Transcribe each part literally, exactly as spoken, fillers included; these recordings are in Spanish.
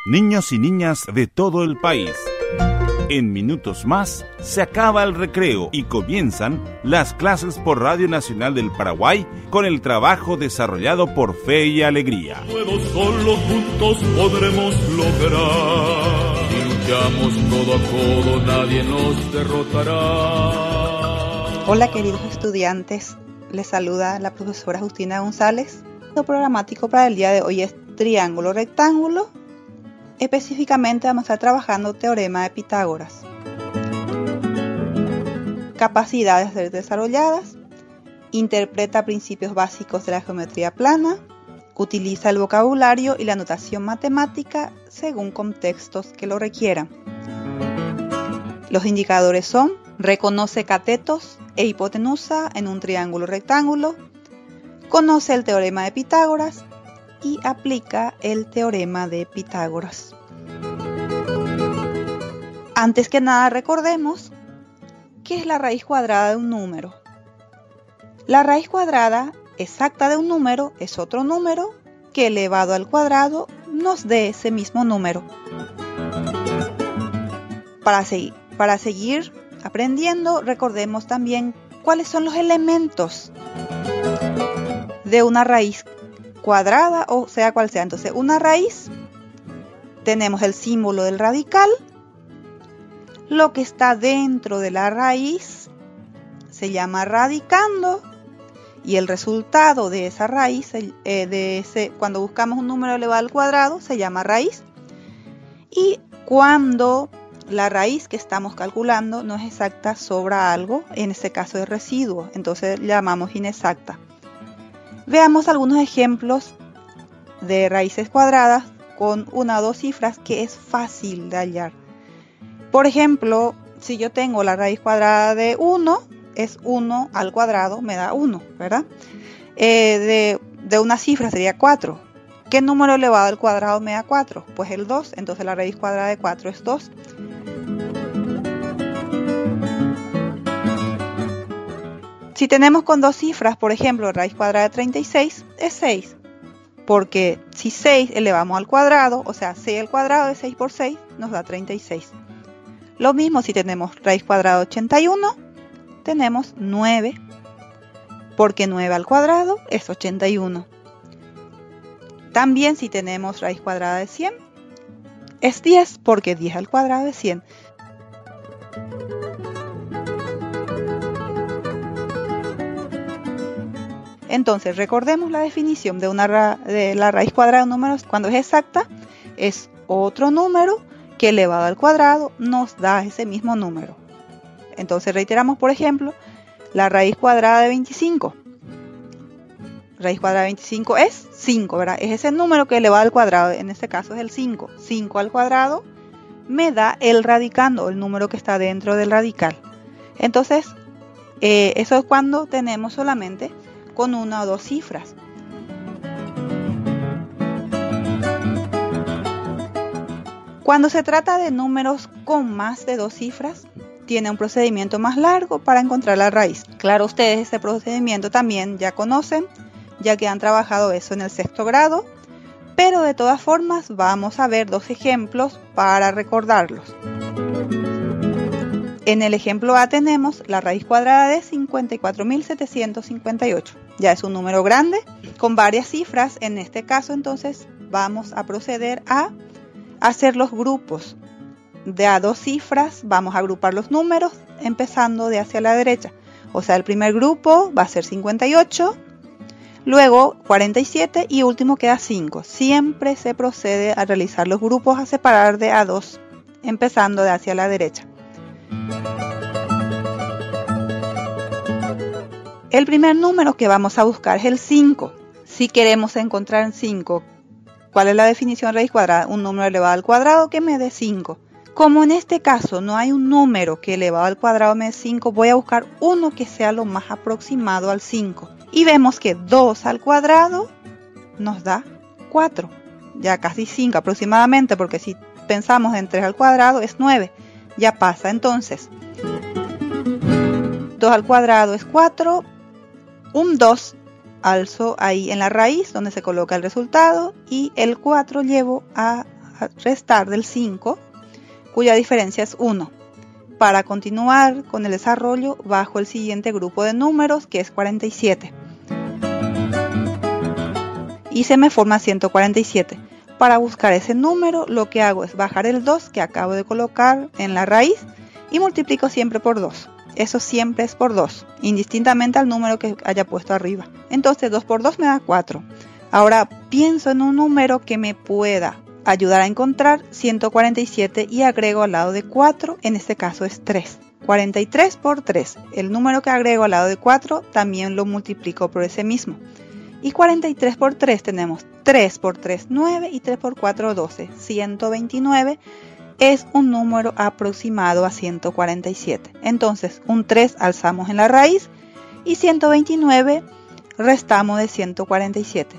Niños y niñas de todo el país. En minutos más se acaba el recreo y comienzan las clases por Radio Nacional del Paraguay con el trabajo desarrollado por Fe y Alegría. Todos solo juntos podremos lograr. Si luchamos codo a codo, nadie nos derrotará. Hola queridos estudiantes, les saluda la profesora Justina González. El programático para el día de hoy es triángulo rectángulo. Específicamente vamos a estar trabajando teorema de Pitágoras. Capacidades a ser desarrolladas. Interpreta principios básicos de la geometría plana. Utiliza el vocabulario y la notación matemática según contextos que lo requieran. Los indicadores son: reconoce catetos e hipotenusa en un triángulo rectángulo. Conoce el teorema de Pitágoras y aplica el teorema de Pitágoras. Antes que nada, recordemos qué es la raíz cuadrada de un número. La raíz cuadrada exacta de un número es otro número que elevado al cuadrado nos dé ese mismo número. Para seguir, para seguir aprendiendo, recordemos también cuáles son los elementos de una raíz cuadrada, o sea cual sea. Entonces, una raíz, tenemos el símbolo del radical, lo que está dentro de la raíz se llama radicando, y el resultado de esa raíz, eh, de ese, cuando buscamos un número elevado al cuadrado, se llama raíz. Y cuando la raíz que estamos calculando no es exacta, sobra algo, en este caso es residuo, entonces la llamamos inexacta. Veamos algunos ejemplos de raíces cuadradas con una o dos cifras que es fácil de hallar. Por ejemplo, si yo tengo la raíz cuadrada de uno, es uno al cuadrado, me da uno, ¿verdad? Eh, de, de una cifra sería cuatro. ¿Qué número elevado al cuadrado me da cuatro? Pues el dos, entonces la raíz cuadrada de cuatro es dos. Si tenemos con dos cifras, por ejemplo, raíz cuadrada de treinta y seis es seis, porque si seis elevamos al cuadrado, o sea, seis al cuadrado de seis por seis nos da treinta y seis. Lo mismo si tenemos raíz cuadrada de ochenta y uno, tenemos nueve, porque nueve al cuadrado es ochenta y uno. También si tenemos raíz cuadrada de cien, es diez, porque diez al cuadrado es cien. Entonces, recordemos la definición de, una ra de la raíz cuadrada de un número. Cuando es exacta, es otro número que elevado al cuadrado nos da ese mismo número. Entonces, reiteramos, por ejemplo, la raíz cuadrada de veinticinco. Raíz cuadrada de veinticinco es cinco, ¿verdad? Es ese número que elevado al cuadrado, en este caso es el cinco. cinco al cuadrado me da el radicando, el número que está dentro del radical. Entonces, eh, eso es cuando tenemos solamente con una o dos cifras. Cuando se trata de números con más de dos cifras, tiene un procedimiento más largo para encontrar la raíz. Claro, ustedes ese procedimiento también ya conocen, ya que han trabajado eso en el sexto grado, pero de todas formas vamos a ver dos ejemplos para recordarlos. En el ejemplo A tenemos la raíz cuadrada de cincuenta y cuatro mil setecientos cincuenta y ocho. Ya es un número grande con varias cifras. En este caso, entonces, vamos a proceder a hacer los grupos. De a dos cifras vamos a agrupar los números empezando de hacia la derecha. O sea, el primer grupo va a ser cincuenta y ocho, luego cuarenta y siete y último queda cinco. Siempre se procede a realizar los grupos a separar de a dos, empezando de hacia la derecha. El primer número que vamos a buscar es el cinco. Si queremos encontrar cinco, ¿cuál es la definición de raíz cuadrada? Un número elevado al cuadrado que me dé cinco. Como en este caso no hay un número que elevado al cuadrado me dé cinco, voy a buscar uno que sea lo más aproximado al cinco. Y vemos que dos al cuadrado nos da cuatro. Ya casi cinco aproximadamente, porque si pensamos en tres al cuadrado es nueve. Ya pasa entonces. dos al cuadrado es cuatro. Un dos alzo ahí en la raíz donde se coloca el resultado y el cuatro llevo a a restar del cinco, cuya diferencia es uno. Para continuar con el desarrollo, bajo el siguiente grupo de números, que es cuarenta y siete. Y se me forma ciento cuarenta y siete. Para buscar ese número, lo que hago es bajar el dos que acabo de colocar en la raíz y multiplico siempre por dos. Eso siempre es por dos, indistintamente al número que haya puesto arriba. Entonces dos por dos me da cuatro. Ahora pienso en un número que me pueda ayudar a encontrar ciento cuarenta y siete y agrego al lado de cuatro, en este caso es tres. cuarenta y tres por tres, el número que agrego al lado de cuatro también lo multiplico por ese mismo. Y cuarenta y tres por tres tenemos tres por tres, nueve y tres por cuatro, doce. ciento veintinueve es un número aproximado a ciento cuarenta y siete. Entonces un tres alzamos en la raíz y ciento veintinueve restamos de ciento cuarenta y siete.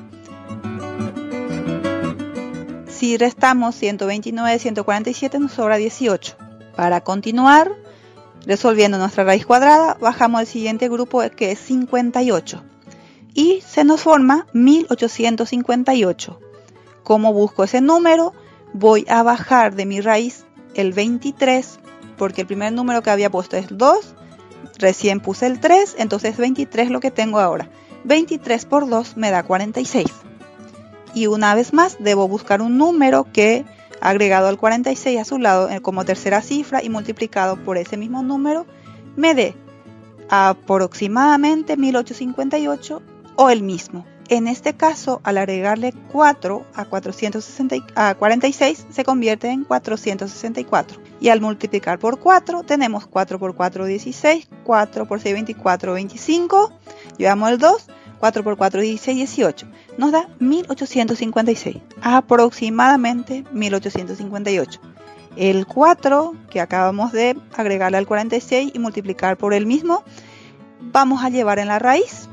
Si restamos ciento veintinueve de ciento cuarenta y siete nos sobra dieciocho. Para continuar resolviendo nuestra raíz cuadrada, bajamos al siguiente grupo que es cincuenta y ocho. Y se nos forma mil ochocientos cincuenta y ocho. ¿Cómo busco ese número? Voy a bajar de mi raíz el veintitrés, porque el primer número que había puesto es dos, recién puse el tres, entonces veintitrés lo que tengo ahora. veintitrés por dos me da cuarenta y seis. Y una vez más debo buscar un número que, agregado al cuarenta y seis a su lado como tercera cifra y multiplicado por ese mismo número, me dé aproximadamente mil ochocientos cincuenta y ocho o el mismo. En este caso, al agregarle cuatro a, cuatrocientos sesenta, a cuarenta y seis, se convierte en cuatrocientos sesenta y cuatro. Y al multiplicar por cuatro, tenemos cuatro por cuatro, dieciséis, cuatro por seis, veinticuatro, veinticinco. Llevamos el dos, cuatro por cuatro, dieciséis, dieciocho. Nos da mil ochocientos cincuenta y seis, aproximadamente mil ochocientos cincuenta y ocho. El cuatro, que acabamos de agregarle al cuarenta y seis y multiplicar por el mismo, vamos a llevar en la raíz.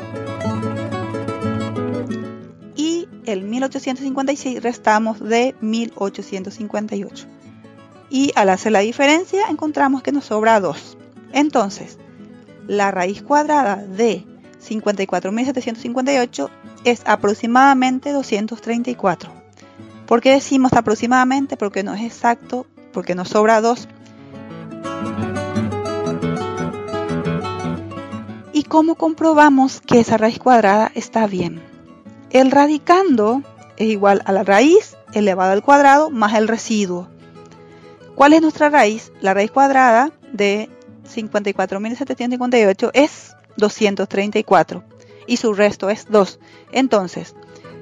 Y el mil ochocientos cincuenta y seis restamos de mil ochocientos cincuenta y ocho. Y al hacer la diferencia encontramos que nos sobra dos. Entonces, la raíz cuadrada de cincuenta y cuatro mil setecientos cincuenta y ocho es aproximadamente doscientos treinta y cuatro. ¿Por qué decimos aproximadamente? Porque no es exacto, porque nos sobra dos. ¿Y cómo comprobamos que esa raíz cuadrada está bien? El radicando es igual a la raíz elevado al cuadrado más el residuo. ¿Cuál es nuestra raíz? La raíz cuadrada de cincuenta y cuatro mil setecientos cincuenta y ocho es doscientos treinta y cuatro y su resto es dos. Entonces,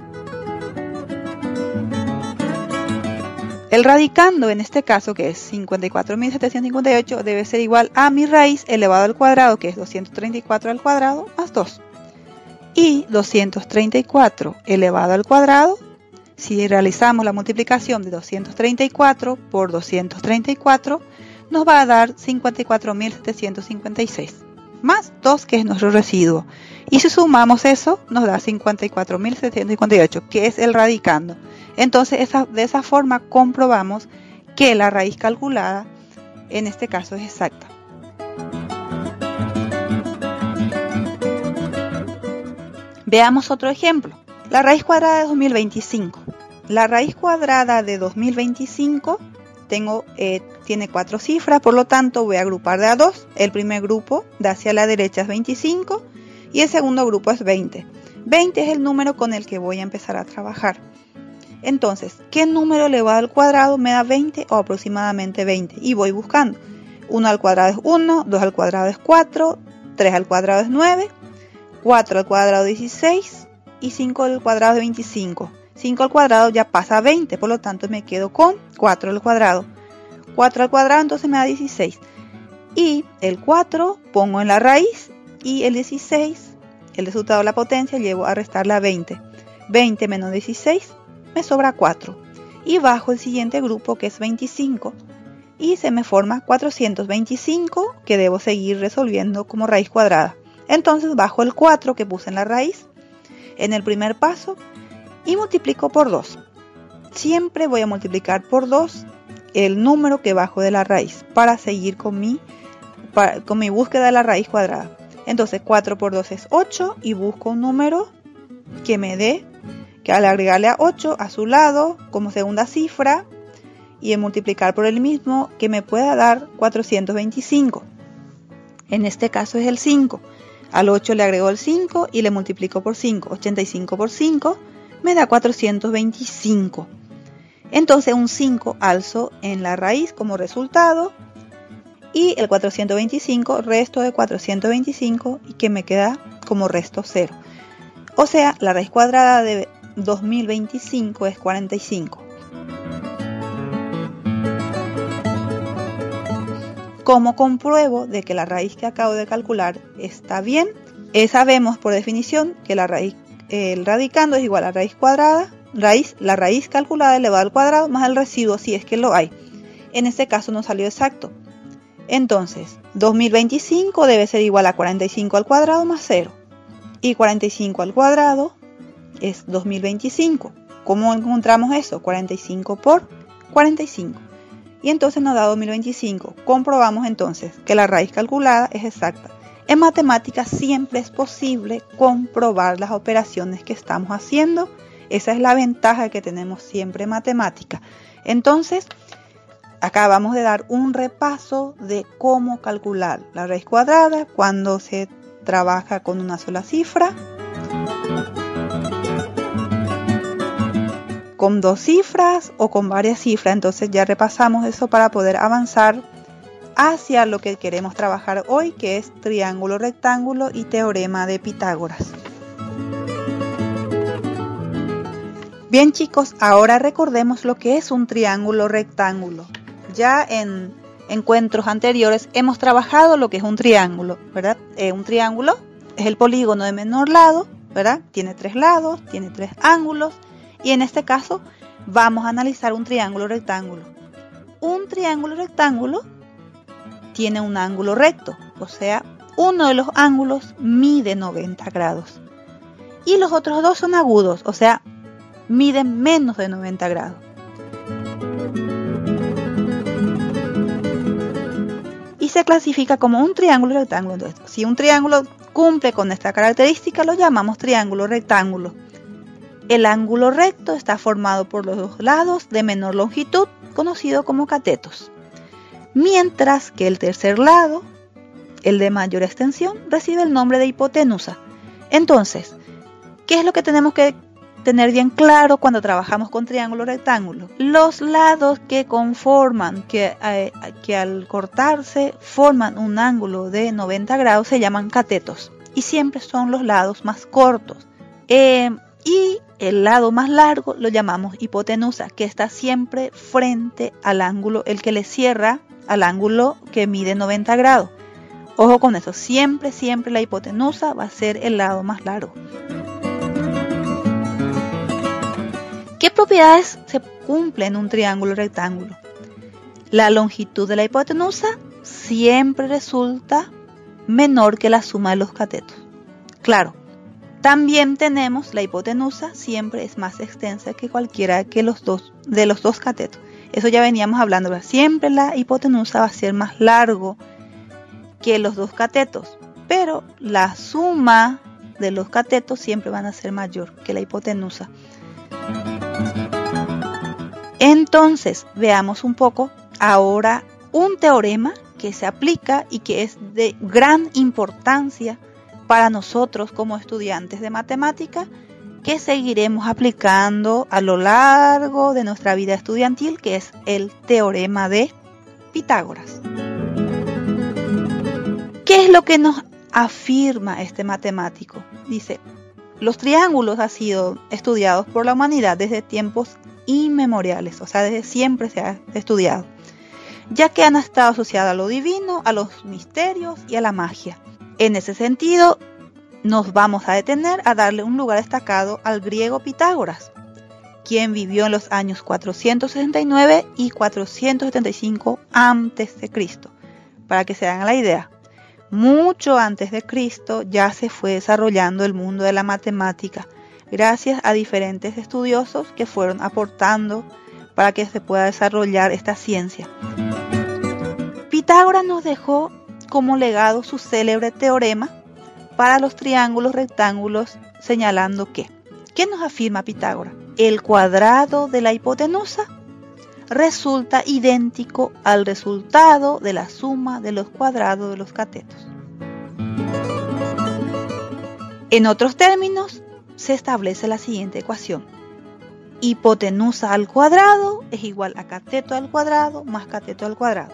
el radicando en este caso, que es cincuenta y cuatro mil setecientos cincuenta y ocho, debe ser igual a mi raíz elevado al cuadrado, que es doscientos treinta y cuatro al cuadrado, más dos. Y doscientos treinta y cuatro elevado al cuadrado, si realizamos la multiplicación de doscientos treinta y cuatro por doscientos treinta y cuatro, nos va a dar cincuenta y cuatro mil setecientos cincuenta y seis, más dos, que es nuestro residuo. Y si sumamos eso, nos da cincuenta y cuatro mil setecientos cincuenta y ocho, que es el radicando. Entonces, esa, de esa forma comprobamos que la raíz calculada, en este caso, es exacta. Veamos otro ejemplo. La raíz cuadrada de dos mil veinticinco. La raíz cuadrada de dos mil veinticinco tengo, eh, tiene cuatro cifras, por lo tanto voy a agrupar de a dos. El primer grupo de hacia la derecha es veinticinco y el segundo grupo es veinte. veinte es el número con el que voy a empezar a trabajar. Entonces, ¿qué número elevado al cuadrado me da veinte o aproximadamente veinte? Y voy buscando. uno al cuadrado es uno, dos al cuadrado es cuatro, tres al cuadrado es nueve, cuatro al cuadrado es dieciséis y cinco al cuadrado es veinticinco. cinco al cuadrado ya pasa a veinte, por lo tanto me quedo con cuatro al cuadrado. cuatro al cuadrado entonces me da dieciséis. Y el cuatro pongo en la raíz y el dieciséis, el resultado de la potencia, llevo a restarle a veinte. veinte menos dieciséis me sobra cuatro. Y bajo el siguiente grupo, que es veinticinco. Y se me forma cuatrocientos veinticinco, que debo seguir resolviendo como raíz cuadrada. Entonces bajo el cuatro que puse en la raíz, en el primer paso, y multiplico por dos. Siempre voy a multiplicar por dos el número que bajo de la raíz para seguir con mi, para, con mi búsqueda de la raíz cuadrada. Entonces cuatro por dos es ocho y busco un número que me dé que al agregarle a ocho a su lado como segunda cifra y en multiplicar por el mismo, que me pueda dar cuatrocientos veinticinco. En este caso es el cinco. Al ocho le agrego el cinco y le multiplico por cinco. ochenta y cinco por cinco me da cuatrocientos veinticinco. Entonces un cinco alzo en la raíz como resultado y el cuatrocientos veinticinco resto de cuatrocientos veinticinco y que me queda como resto cero. O sea, la raíz cuadrada de dos mil veinticinco es cuarenta y cinco. ¿Cómo compruebo de que la raíz que acabo de calcular está bien? Eh, sabemos por definición que la raíz, eh, el radicando es igual a raíz cuadrada, raíz, la raíz calculada elevado al cuadrado más el residuo si es que lo hay. En este caso no salió exacto. Entonces, dos mil veinticinco debe ser igual a cuarenta y cinco al cuadrado más cero. Y cuarenta y cinco al cuadrado es dos mil veinticinco. ¿Cómo encontramos eso? cuarenta y cinco por cuarenta y cinco. Y entonces nos da dos mil veinticinco. Comprobamos entonces que la raíz calculada es exacta. En matemáticas siempre es posible comprobar las operaciones que estamos haciendo. Esa es la ventaja que tenemos siempre en matemática. Entonces, acabamos de dar un repaso de cómo calcular la raíz cuadrada cuando se trabaja con una sola cifra, con dos cifras o con varias cifras. Entonces ya repasamos eso para poder avanzar hacia lo que queremos trabajar hoy, que es triángulo, rectángulo y teorema de Pitágoras. Bien chicos, ahora recordemos lo que es un triángulo rectángulo. Ya en encuentros anteriores hemos trabajado lo que es un triángulo, ¿verdad? Eh, un triángulo es el polígono de menor lado, ¿verdad? Tiene tres lados, tiene tres ángulos. Y en este caso vamos a analizar un triángulo rectángulo. Un triángulo rectángulo tiene un ángulo recto, o sea, uno de los ángulos mide noventa grados. Y los otros dos son agudos, o sea, miden menos de noventa grados. Y se clasifica como un triángulo rectángulo. Entonces, si un triángulo cumple con esta característica, lo llamamos triángulo rectángulo. El ángulo recto está formado por los dos lados de menor longitud, conocido como catetos. Mientras que el tercer lado, el de mayor extensión, recibe el nombre de hipotenusa. Entonces, ¿qué es lo que tenemos que tener bien claro cuando trabajamos con triángulo rectángulo? Los lados que conforman, que, eh, que al cortarse forman un ángulo de noventa grados se llaman catetos. Y siempre son los lados más cortos. Eh, y el lado más largo lo llamamos hipotenusa, que está siempre frente al ángulo, el que le cierra al ángulo que mide noventa grados. Ojo con eso, siempre, siempre la hipotenusa va a ser el lado más largo. ¿Qué propiedades se cumplen en un triángulo rectángulo? La longitud de la hipotenusa siempre resulta menor que la suma de los catetos. Claro, también tenemos la hipotenusa siempre es más extensa que cualquiera que los dos, de los dos catetos. Eso ya veníamos hablando, ¿verdad? Siempre la hipotenusa va a ser más largo que los dos catetos, pero la suma de los catetos siempre van a ser mayor que la hipotenusa. Entonces, veamos un poco ahora un teorema que se aplica y que es de gran importancia para nosotros como estudiantes de matemática, que seguiremos aplicando a lo largo de nuestra vida estudiantil, que es el teorema de Pitágoras. ¿Qué es lo que nos afirma este matemático? Dice, los triángulos han sido estudiados por la humanidad desde tiempos inmemoriales, o sea, desde siempre se ha estudiado, ya que han estado asociados a lo divino, a los misterios y a la magia. En ese sentido, nos vamos a detener a darle un lugar destacado al griego Pitágoras, quien vivió en los años cuatrocientos sesenta y nueve y cuatrocientos setenta y cinco antes de Cristo. Para que se hagan la idea, mucho antes de Cristo ya se fue desarrollando el mundo de la matemática, gracias a diferentes estudiosos que fueron aportando para que se pueda desarrollar esta ciencia. Pitágoras nos dejó como legado su célebre teorema para los triángulos rectángulos, señalando que ¿qué nos afirma Pitágoras? El cuadrado de la hipotenusa resulta idéntico al resultado de la suma de los cuadrados de los catetos. En otros términos, se establece la siguiente ecuación. Hipotenusa al cuadrado es igual a cateto al cuadrado más cateto al cuadrado.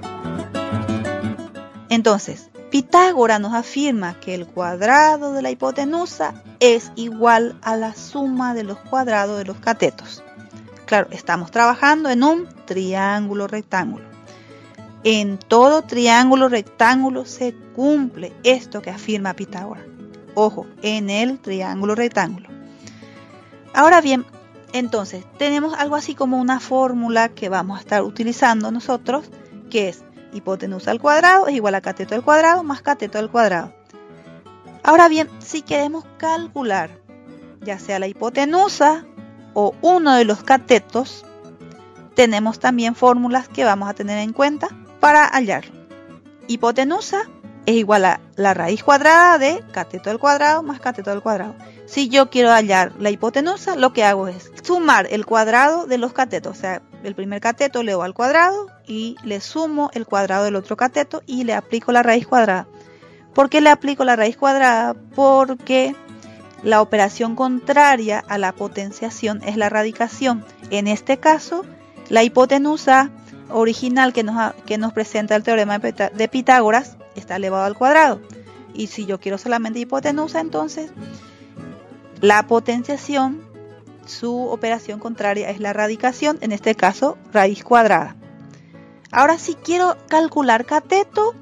Entonces, Pitágoras nos afirma que el cuadrado de la hipotenusa es igual a la suma de los cuadrados de los catetos. Claro, estamos trabajando en un triángulo rectángulo. En todo triángulo rectángulo se cumple esto que afirma Pitágoras. Ojo, en el triángulo rectángulo. Ahora bien, entonces, tenemos algo así como una fórmula que vamos a estar utilizando nosotros, que es hipotenusa al cuadrado es igual a cateto al cuadrado más cateto al cuadrado. Ahora bien, si queremos calcular ya sea la hipotenusa o uno de los catetos, tenemos también fórmulas que vamos a tener en cuenta para hallarlo. Hipotenusa es igual a la raíz cuadrada de cateto al cuadrado más cateto al cuadrado. Si yo quiero hallar la hipotenusa, lo que hago es sumar el cuadrado de los catetos. O sea, el primer cateto le doy al cuadrado y le sumo el cuadrado del otro cateto y le aplico la raíz cuadrada. ¿Por qué le aplico la raíz cuadrada? Porque la operación contraria a la potenciación es la radicación. En este caso, la hipotenusa original que nos, que nos presenta el teorema de Pitágoras está elevado al cuadrado. Y si yo quiero solamente hipotenusa, entonces la potenciación, su operación contraria es la radicación, en este caso raíz cuadrada. Ahora si quiero calcular cateto,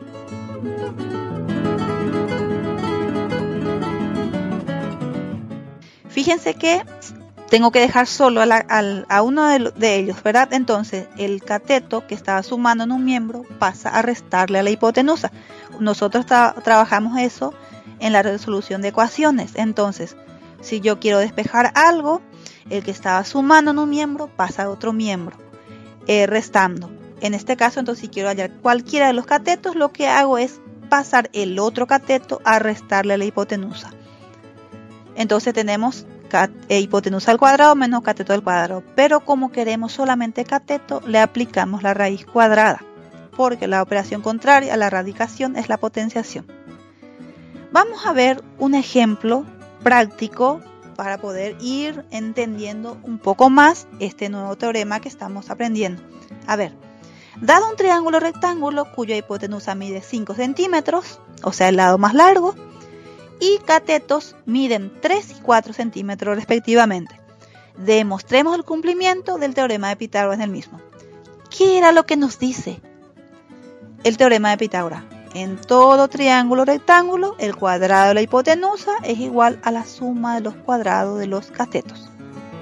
fíjense que tengo que dejar solo a, la, a, a uno de, de ellos, ¿verdad? Entonces el cateto que estaba sumando en un miembro pasa a restarle a la hipotenusa. Nosotros tra trabajamos eso en la resolución de ecuaciones. Entonces, si yo quiero despejar algo, el que estaba sumando en un miembro pasa a otro miembro, eh, restando. En este caso, entonces, si quiero hallar cualquiera de los catetos, lo que hago es pasar el otro cateto a restarle a la hipotenusa. Entonces tenemos hipotenusa al cuadrado menos cateto al cuadrado. Pero como queremos solamente cateto, le aplicamos la raíz cuadrada, porque la operación contraria a la radicación es la potenciación. Vamos a ver un ejemplo práctico para poder ir entendiendo un poco más este nuevo teorema que estamos aprendiendo. A ver, dado un triángulo rectángulo cuya hipotenusa mide cinco centímetros, o sea el lado más largo, y catetos miden tres y cuatro centímetros respectivamente, demostremos el cumplimiento del teorema de Pitágoras en el mismo. ¿Qué era lo que nos dice el teorema de Pitágoras? En todo triángulo rectángulo, el cuadrado de la hipotenusa es igual a la suma de los cuadrados de los catetos.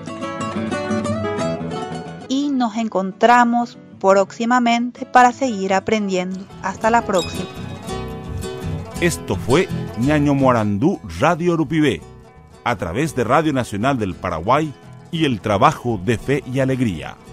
Y nos encontramos próximamente para seguir aprendiendo. Hasta la próxima. Esto fue Ñaño Morandú Radio Urupibé, a través de Radio Nacional del Paraguay y el trabajo de Fe y Alegría.